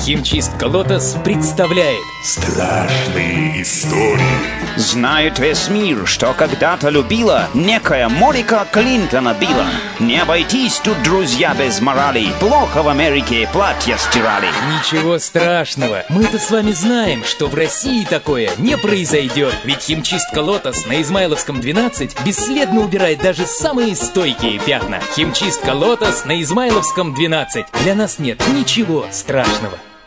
Химчистка Лотос представляет страшные истории. Знает весь мир, что когда-то любила некая Моника Клинтона Билла. Не обойтись тут, друзья, без морали. Плохо в Америке платья стирали. Ничего страшного. Мы-то с вами знаем, что в России такое не произойдет. Ведь химчистка Лотос на Измайловском 12 бесследно убирает даже самые стойкие пятна. Химчистка Лотос на Измайловском 12. Для нас нет ничего страшного.